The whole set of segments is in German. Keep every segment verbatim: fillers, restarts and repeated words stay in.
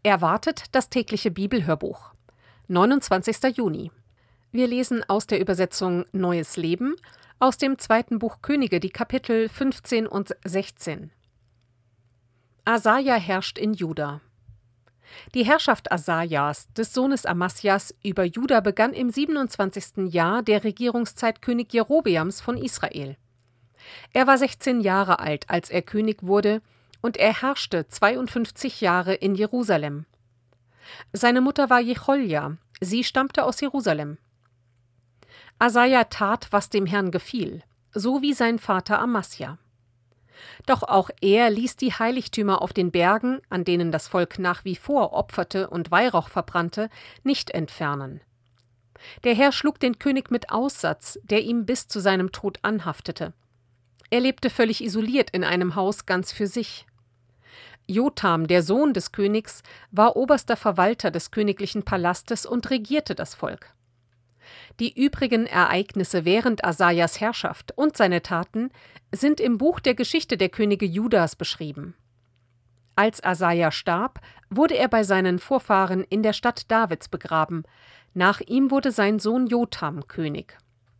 Erwartet das tägliche Bibelhörbuch. neunundzwanzigster Juni. Wir lesen aus der Übersetzung Neues Leben aus dem zweiten Buch Könige, die Kapitel fünfzehn und sechzehn. Asaja herrscht in Juda. Die Herrschaft Asajas, des Sohnes Amasjas, über Juda begann im siebenundzwanzigsten Jahr der Regierungszeit König Jerobeams von Israel. Er war sechzehn Jahre alt, als er König wurde, und er herrschte zweiundfünfzig Jahre in Jerusalem. Seine Mutter war Jecholja, sie stammte aus Jerusalem. Asaja tat, was dem Herrn gefiel, so wie sein Vater Amasja. Doch auch er ließ die Heiligtümer auf den Bergen, an denen das Volk nach wie vor opferte und Weihrauch verbrannte, nicht entfernen. Der Herr schlug den König mit Aussatz, der ihm bis zu seinem Tod anhaftete. Er lebte völlig isoliert in einem Haus ganz für sich. Jotham, der Sohn des Königs, war oberster Verwalter des königlichen Palastes und regierte das Volk. Die übrigen Ereignisse während Asajas Herrschaft und seine Taten sind im Buch der Geschichte der Könige Judas beschrieben. Als Asaja starb, wurde er bei seinen Vorfahren in der Stadt Davids begraben. Nach ihm wurde sein Sohn Jotham König.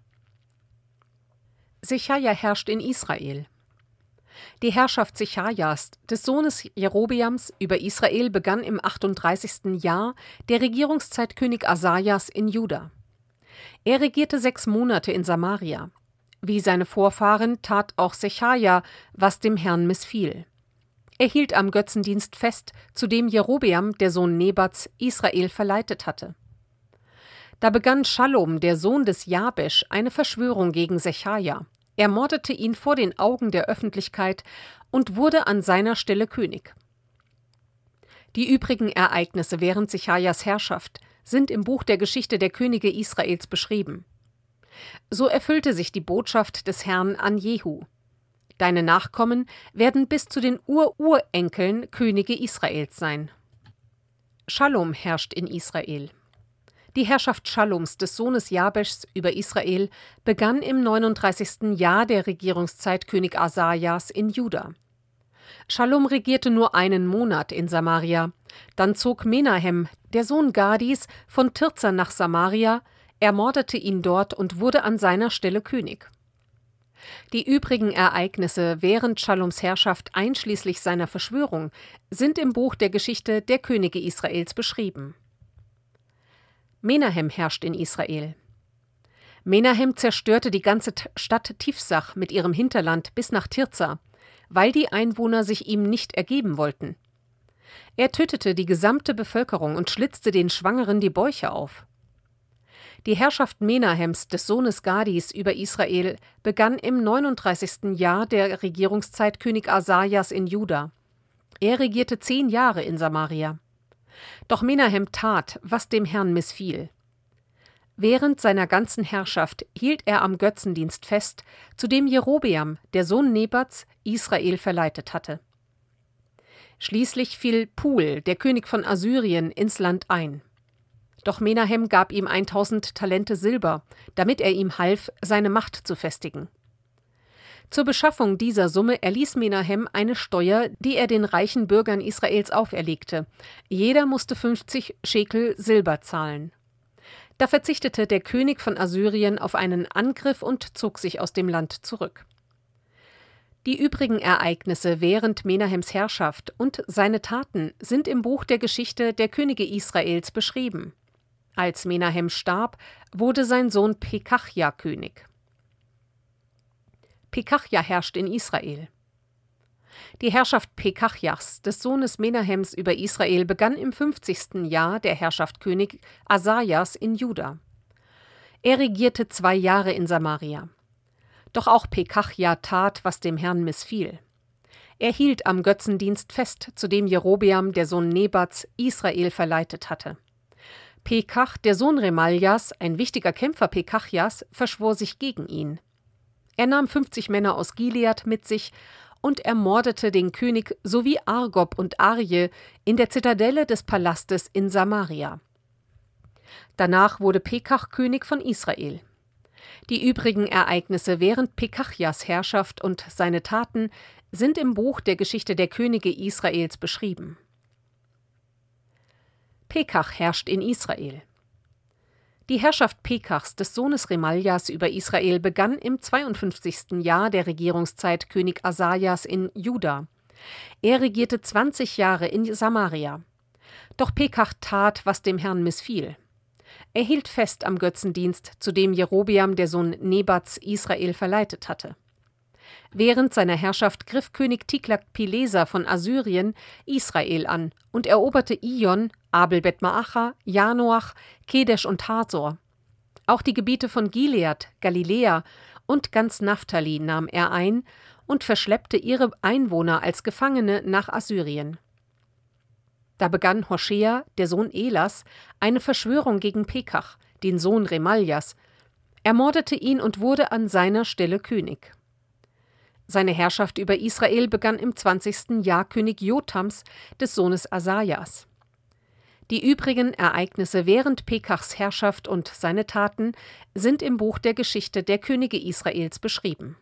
Sechaja herrscht in Israel. Die Herrschaft Sechajas, des Sohnes Jerobeams, über Israel begann im achtunddreißigsten Jahr der Regierungszeit König Asajas in Juda. Er regierte sechs Monate in Samaria. Wie seine Vorfahren tat auch Sechaja, was dem Herrn missfiel. Er hielt am Götzendienst fest, zu dem Jerobeam, der Sohn Nebats, Israel verleitet hatte. Da begann Schalom, der Sohn des Jabesch, eine Verschwörung gegen Sechaja. Er mordete ihn vor den Augen der Öffentlichkeit und wurde an seiner Stelle König. Die übrigen Ereignisse während Sechajas Herrschaft sind im Buch der Geschichte der Könige Israels beschrieben. So erfüllte sich die Botschaft des Herrn an Jehu: Deine Nachkommen werden bis zu den Ur-Urenkeln Könige Israels sein. Schalom herrscht in Israel. Die Herrschaft Schaloms, des Sohnes Jabeschs, über Israel begann im neununddreißigsten Jahr der Regierungszeit König Asajas in Juda. Schalom regierte nur einen Monat in Samaria. Dann zog Menahem, der Sohn Gadis, von Tirza nach Samaria, ermordete ihn dort und wurde an seiner Stelle König. Die übrigen Ereignisse während Schaloms Herrschaft, einschließlich seiner Verschwörung, sind im Buch der Geschichte der Könige Israels beschrieben. Menahem herrscht in Israel. Menahem zerstörte die ganze Stadt Tifsach mit ihrem Hinterland bis nach Tirza, weil die Einwohner sich ihm nicht ergeben wollten. Er tötete die gesamte Bevölkerung und schlitzte den Schwangeren die Bäuche auf. Die Herrschaft Menahems, des Sohnes Gadis, über Israel begann im neununddreißigsten Jahr der Regierungszeit König Asajas in Juda. Er regierte zehn Jahre in Samaria. Doch Menahem tat, was dem Herrn missfiel. Während seiner ganzen Herrschaft hielt er am Götzendienst fest, zu dem Jerobeam, der Sohn Nebats, Israel verleitet hatte. Schließlich fiel Pul, der König von Assyrien, ins Land ein. Doch Menahem gab ihm tausend Talente Silber, damit er ihm half, seine Macht zu festigen. Zur Beschaffung dieser Summe erließ Menahem eine Steuer, die er den reichen Bürgern Israels auferlegte. Jeder musste fünfzig Schekel Silber zahlen. Da verzichtete der König von Assyrien auf einen Angriff und zog sich aus dem Land zurück. Die übrigen Ereignisse während Menahems Herrschaft und seine Taten sind im Buch der Geschichte der Könige Israels beschrieben. Als Menahem starb, wurde sein Sohn Pekachja König. Pekachja herrscht in Israel. Die Herrschaft Pekachjas, des Sohnes Menahems, über Israel begann im fünfzigsten Jahr der Herrschaft König Asajas in Juda. Er regierte zwei Jahre in Samaria. Doch auch Pekachja tat, was dem Herrn missfiel. Er hielt am Götzendienst fest, zu dem Jerobeam, der Sohn Nebats, Israel verleitet hatte. Pekach, der Sohn Remaljas, ein wichtiger Kämpfer Pekachjas, verschwor sich gegen ihn. Er nahm fünfzig Männer aus Gilead mit sich und ermordete den König sowie Argob und Arje in der Zitadelle des Palastes in Samaria. Danach wurde Pekach König von Israel. Die übrigen Ereignisse während Pekachjas Herrschaft und seine Taten sind im Buch der Geschichte der Könige Israels beschrieben. Pekach herrscht in Israel. Die Herrschaft Pekachs, des Sohnes Remaljas, über Israel begann im zweiundfünfzigsten Jahr der Regierungszeit König Asajas in Juda. Er regierte zwanzig Jahre in Samaria. Doch Pekach tat, was dem Herrn missfiel. Er hielt fest am Götzendienst, zu dem Jerobeam, der Sohn Nebats, Israel verleitet hatte. Während seiner Herrschaft griff König Tiglat-Pileser von Assyrien Israel an und eroberte Ijon, Abel-Bet-Maacha, Janoach, Kedesh und Hazor. Auch die Gebiete von Gilead, Galiläa und ganz Naphtali nahm er ein und verschleppte ihre Einwohner als Gefangene nach Assyrien. Da begann Hoschea, der Sohn Elas, eine Verschwörung gegen Pekach, den Sohn Remaljas, ermordete ihn und wurde an seiner Stelle König. Seine Herrschaft über Israel begann im zwanzigsten Jahr König Jotams, des Sohnes Asajas. Die übrigen Ereignisse während Pekachs Herrschaft und seine Taten sind im Buch der Geschichte der Könige Israels beschrieben.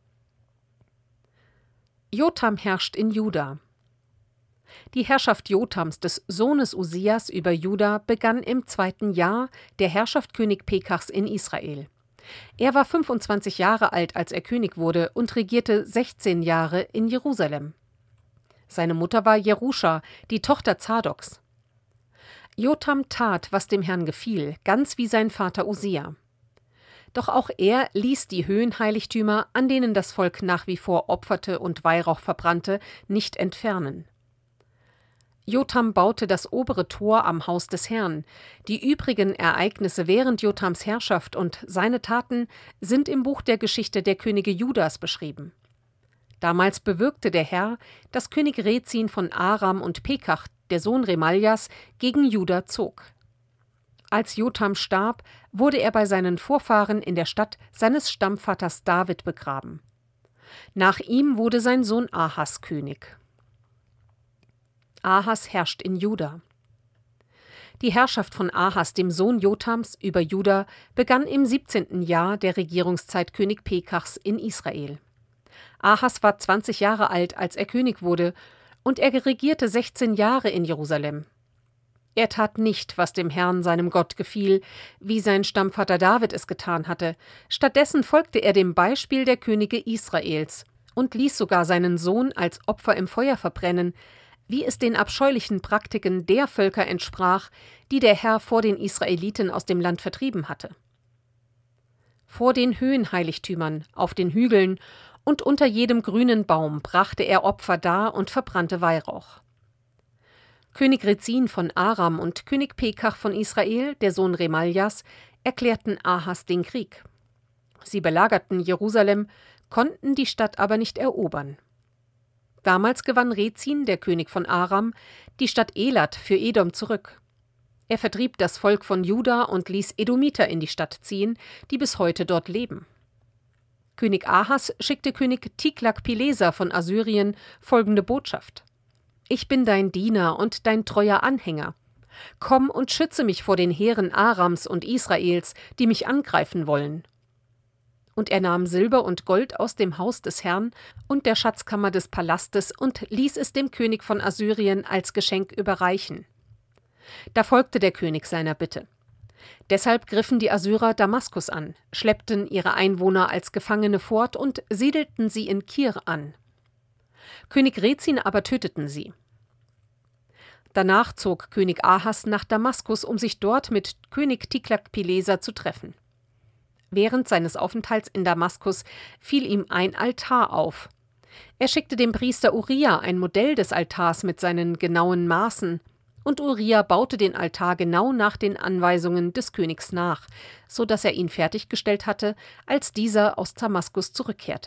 Jotam herrscht in Juda. Die Herrschaft Jotams, des Sohnes Usias, über Juda begann im zweiten Jahr der Herrschaft König Pekachs in Israel. Er war fünfundzwanzig Jahre alt, als er König wurde, und regierte sechzehn Jahre in Jerusalem. Seine Mutter war Jeruscha, die Tochter Zadoks. Jotam tat, was dem Herrn gefiel, ganz wie sein Vater Usia. Doch auch er ließ die Höhenheiligtümer, an denen das Volk nach wie vor opferte und Weihrauch verbrannte, nicht entfernen. Jotam baute das obere Tor am Haus des Herrn. Die übrigen Ereignisse während Jotams Herrschaft und seine Taten sind im Buch der Geschichte der Könige Judas beschrieben. Damals bewirkte der Herr, dass König Rezin von Aram und Pekach, der Sohn Remaljas, gegen Juda zog. Als Jotam starb, wurde er bei seinen Vorfahren in der Stadt seines Stammvaters David begraben. Nach ihm wurde sein Sohn Ahas König. Ahas herrscht in Juda. Die Herrschaft von Ahas, dem Sohn Jotams, über Juda begann im siebzehnten Jahr der Regierungszeit König Pekachs in Israel. Ahas war zwanzig Jahre alt, als er König wurde, und er regierte sechzehn Jahre in Jerusalem. Er tat nicht, was dem Herrn, seinem Gott, gefiel, wie sein Stammvater David es getan hatte. Stattdessen folgte er dem Beispiel der Könige Israels und ließ sogar seinen Sohn als Opfer im Feuer verbrennen, wie es den abscheulichen Praktiken der Völker entsprach, die der Herr vor den Israeliten aus dem Land vertrieben hatte. Vor den Höhenheiligtümern, auf den Hügeln und unter jedem grünen Baum brachte er Opfer dar und verbrannte Weihrauch. König Rezin von Aram und König Pekach von Israel, der Sohn Remaljas, erklärten Ahas den Krieg. Sie belagerten Jerusalem, konnten die Stadt aber nicht erobern. Damals gewann Rezin, der König von Aram, die Stadt Elat für Edom zurück. Er vertrieb das Volk von Juda und ließ Edomiter in die Stadt ziehen, die bis heute dort leben. König Ahas schickte König Tiglat-Pileser von Assyrien folgende Botschaft: Ich bin dein Diener und dein treuer Anhänger. Komm und schütze mich vor den Heeren Arams und Israels, die mich angreifen wollen. Und er nahm Silber und Gold aus dem Haus des Herrn und der Schatzkammer des Palastes und ließ es dem König von Assyrien als Geschenk überreichen. Da folgte der König seiner Bitte. Deshalb griffen die Assyrer Damaskus an, schleppten ihre Einwohner als Gefangene fort und siedelten sie in Kir an. König Rezin aber töteten sie. Danach zog König Ahas nach Damaskus, um sich dort mit König Tiglat-Pileser zu treffen. Während seines Aufenthalts in Damaskus fiel ihm ein Altar auf. Er schickte dem Priester Uria ein Modell des Altars mit seinen genauen Maßen, und Uria baute den Altar genau nach den Anweisungen des Königs nach, so dass er ihn fertiggestellt hatte, als dieser aus Damaskus zurückkehrte.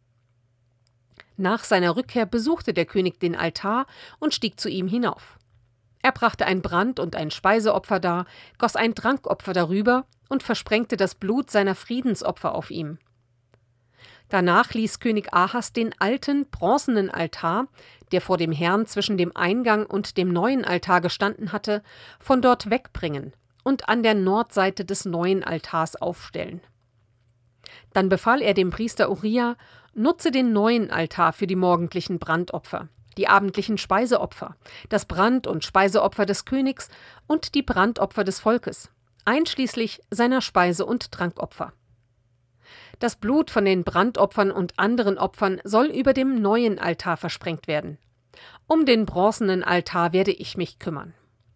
Nach seiner Rückkehr besuchte der König den Altar und stieg zu ihm hinauf. Er brachte ein Brand- und ein Speiseopfer dar, goss ein Trankopfer darüber und versprengte das Blut seiner Friedensopfer auf ihm. Danach ließ König Ahas den alten, bronzenen Altar, der vor dem Herrn zwischen dem Eingang und dem neuen Altar gestanden hatte, von dort wegbringen und an der Nordseite des neuen Altars aufstellen. Dann befahl er dem Priester Uria: Nutze den neuen Altar für die morgendlichen Brandopfer. die abendlichen Speiseopfer, das Brand- und Speiseopfer des Königs und die Brandopfer des Volkes, einschließlich seiner Speise- und Trankopfer. Das Blut von den Brandopfern und anderen Opfern soll über dem neuen Altar versprengt werden. Um den bronzenen Altar werde ich mich kümmern.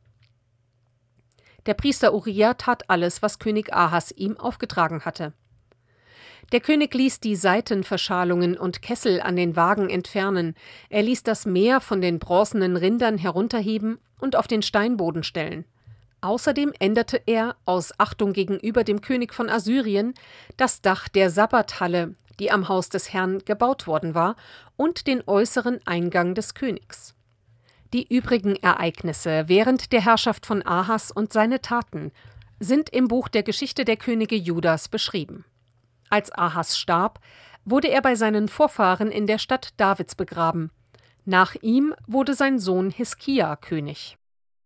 Der Priester Uria tat alles, was König Ahas ihm aufgetragen hatte. Der König ließ die Seitenverschalungen und Kessel an den Wagen entfernen, er ließ das Meer von den bronzenen Rindern herunterheben und auf den Steinboden stellen. Außerdem änderte er, aus Achtung gegenüber dem König von Assyrien, das Dach der Sabbathalle, die am Haus des Herrn gebaut worden war, und den äußeren Eingang des Königs. Die übrigen Ereignisse während der Herrschaft von Ahas und seine Taten sind im Buch der Geschichte der Könige Judas beschrieben. Als Ahas starb, wurde er bei seinen Vorfahren in der Stadt Davids begraben. Nach ihm wurde sein Sohn Hiskia König.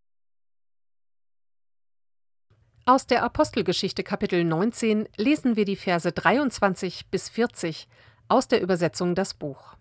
Aus der Apostelgeschichte Kapitel neunzehn lesen wir die Verse dreiundzwanzig bis vierzig aus der Übersetzung Das Buch.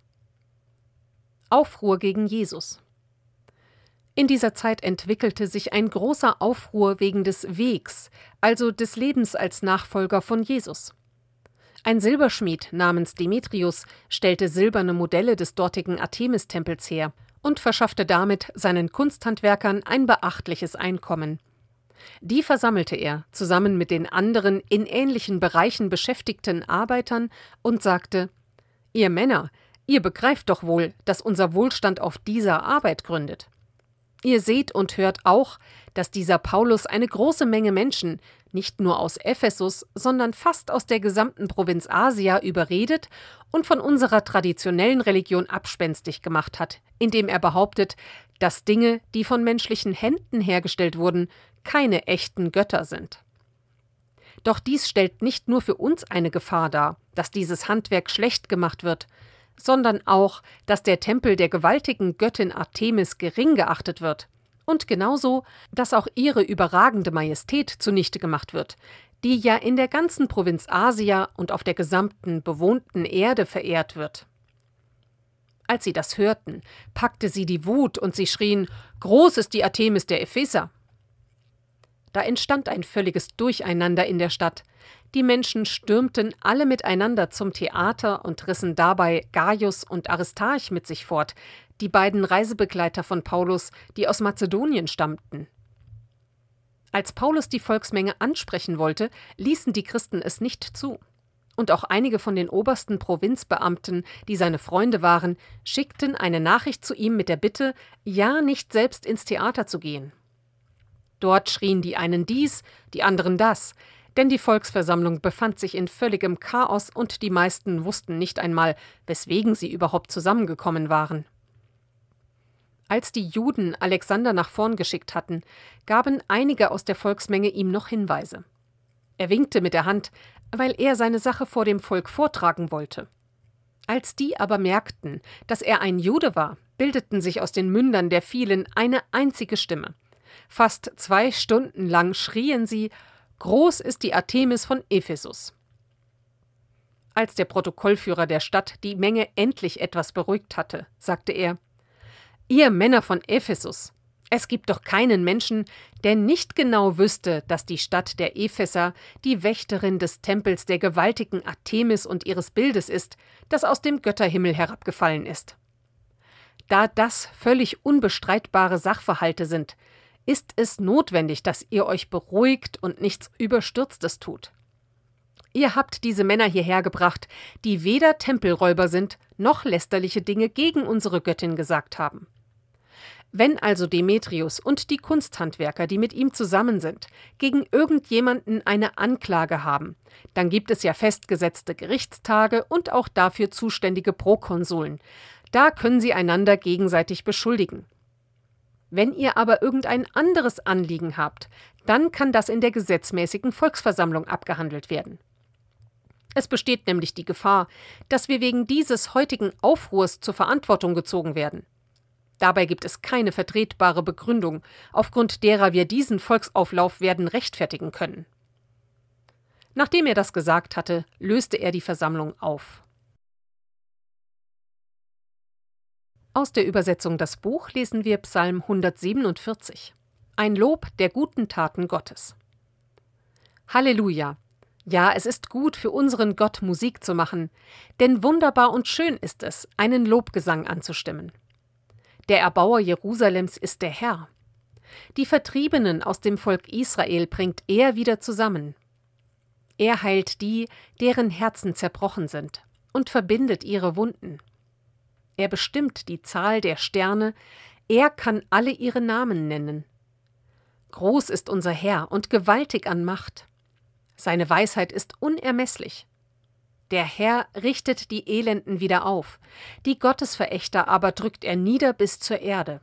Aufruhr gegen Jesus. In dieser Zeit entwickelte sich ein großer Aufruhr wegen des Wegs, also des Lebens als Nachfolger von Jesus. Ein Silberschmied namens Demetrius stellte silberne Modelle des dortigen Artemis-Tempels her und verschaffte damit seinen Kunsthandwerkern ein beachtliches Einkommen. Die versammelte er zusammen mit den anderen in ähnlichen Bereichen beschäftigten Arbeitern und sagte: »Ihr Männer, ihr begreift doch wohl, dass unser Wohlstand auf dieser Arbeit gründet. Ihr seht und hört auch, dass dieser Paulus eine große Menge Menschen, nicht nur aus Ephesus, sondern fast aus der gesamten Provinz Asia überredet und von unserer traditionellen Religion abspenstig gemacht hat, indem er behauptet, dass Dinge, die von menschlichen Händen hergestellt wurden, keine echten Götter sind. Doch dies stellt nicht nur für uns eine Gefahr dar, dass dieses Handwerk schlecht gemacht wird, sondern auch, dass der Tempel der gewaltigen Göttin Artemis gering geachtet wird und genauso, dass auch ihre überragende Majestät zunichte gemacht wird, die ja in der ganzen Provinz Asia und auf der gesamten bewohnten Erde verehrt wird.« Als sie das hörten, packte sie die Wut und sie schrien: »Groß ist die Artemis der Epheser!« Da entstand ein völliges Durcheinander in der Stadt. Die Menschen stürmten alle miteinander zum Theater und rissen dabei Gaius und Aristarch mit sich fort, die beiden Reisebegleiter von Paulus, die aus Mazedonien stammten. Als Paulus die Volksmenge ansprechen wollte, ließen die Christen es nicht zu. Und auch einige von den obersten Provinzbeamten, die seine Freunde waren, schickten eine Nachricht zu ihm mit der Bitte, ja nicht selbst ins Theater zu gehen. Dort schrien die einen dies, die anderen das, denn die Volksversammlung befand sich in völligem Chaos und die meisten wussten nicht einmal, weswegen sie überhaupt zusammengekommen waren. Als die Juden Alexander nach vorn geschickt hatten, gaben einige aus der Volksmenge ihm noch Hinweise. Er winkte mit der Hand, weil er seine Sache vor dem Volk vortragen wollte. Als die aber merkten, dass er ein Jude war, bildeten sich aus den Mündern der vielen eine einzige Stimme. Fast zwei Stunden lang schrien sie: »Groß ist die Artemis von Ephesus!« Als der Protokollführer der Stadt die Menge endlich etwas beruhigt hatte, sagte er: »Ihr Männer von Ephesus, es gibt doch keinen Menschen, der nicht genau wüsste, dass die Stadt der Epheser die Wächterin des Tempels der gewaltigen Artemis und ihres Bildes ist, das aus dem Götterhimmel herabgefallen ist. Da das völlig unbestreitbare Sachverhalte sind, ist es notwendig, dass ihr euch beruhigt und nichts Überstürztes tut. Ihr habt diese Männer hierher gebracht, die weder Tempelräuber sind, noch lästerliche Dinge gegen unsere Göttin gesagt haben. Wenn also Demetrius und die Kunsthandwerker, die mit ihm zusammen sind, gegen irgendjemanden eine Anklage haben, dann gibt es ja festgesetzte Gerichtstage und auch dafür zuständige Prokonsuln. Da können sie einander gegenseitig beschuldigen. Wenn ihr aber irgendein anderes Anliegen habt, dann kann das in der gesetzmäßigen Volksversammlung abgehandelt werden. Es besteht nämlich die Gefahr, dass wir wegen dieses heutigen Aufruhrs zur Verantwortung gezogen werden. Dabei gibt es keine vertretbare Begründung, aufgrund derer wir diesen Volksauflauf werden rechtfertigen können.« Nachdem er das gesagt hatte, löste er die Versammlung auf. Aus der Übersetzung Das Buch lesen wir Psalm hundertsiebenundvierzig. Ein Lob der guten Taten Gottes. Halleluja! Ja, es ist gut, für unseren Gott Musik zu machen, denn wunderbar und schön ist es, einen Lobgesang anzustimmen. Der Erbauer Jerusalems ist der Herr. Die Vertriebenen aus dem Volk Israel bringt er wieder zusammen. Er heilt die, deren Herzen zerbrochen sind, und verbindet ihre Wunden. Er bestimmt die Zahl der Sterne, er kann alle ihre Namen nennen. Groß ist unser Herr und gewaltig an Macht. Seine Weisheit ist unermesslich. Der Herr richtet die Elenden wieder auf, die Gottesverächter aber drückt er nieder bis zur Erde.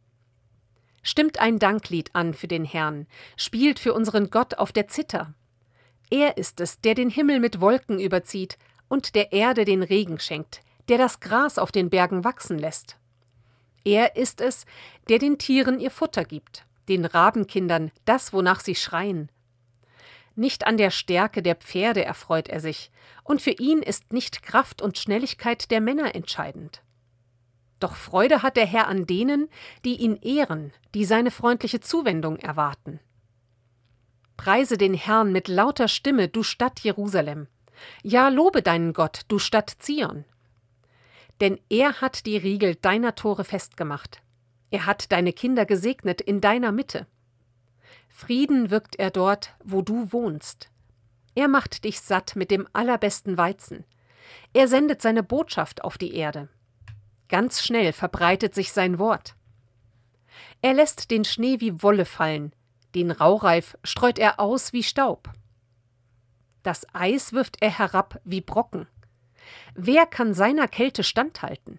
Stimmt ein Danklied an für den Herrn, spielt für unseren Gott auf der Zither. Er ist es, der den Himmel mit Wolken überzieht und der Erde den Regen schenkt, der das Gras auf den Bergen wachsen lässt. Er ist es, der den Tieren ihr Futter gibt, den Rabenkindern das, wonach sie schreien. Nicht an der Stärke der Pferde erfreut er sich, und für ihn ist nicht Kraft und Schnelligkeit der Männer entscheidend. Doch Freude hat der Herr an denen, die ihn ehren, die seine freundliche Zuwendung erwarten. Preise den Herrn mit lauter Stimme, du Stadt Jerusalem. Ja, lobe deinen Gott, du Stadt Zion. Denn er hat die Riegel deiner Tore festgemacht. Er hat deine Kinder gesegnet in deiner Mitte. Frieden wirkt er dort, wo du wohnst. Er macht dich satt mit dem allerbesten Weizen. Er sendet seine Botschaft auf die Erde. Ganz schnell verbreitet sich sein Wort. Er lässt den Schnee wie Wolle fallen, den Raureif streut er aus wie Staub. Das Eis wirft er herab wie Brocken. Wer kann seiner Kälte standhalten?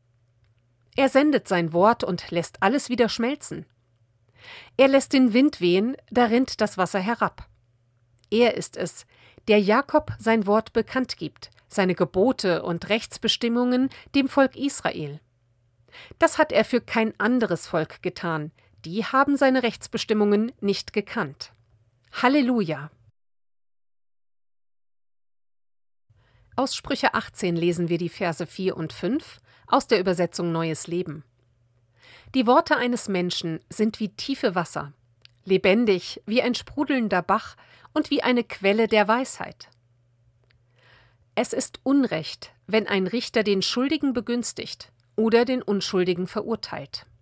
Er sendet sein Wort und lässt alles wieder schmelzen. Er lässt den Wind wehen, da rinnt das Wasser herab. Er ist es, der Jakob sein Wort bekannt gibt, seine Gebote und Rechtsbestimmungen dem Volk Israel. Das hat er für kein anderes Volk getan, die haben seine Rechtsbestimmungen nicht gekannt. Halleluja! Aus Sprüche achtzehn lesen wir die Verse vier und fünf aus der Übersetzung Neues Leben. Die Worte eines Menschen sind wie tiefe Wasser, lebendig wie ein sprudelnder Bach und wie eine Quelle der Weisheit. Es ist Unrecht, wenn ein Richter den Schuldigen begünstigt oder den Unschuldigen verurteilt.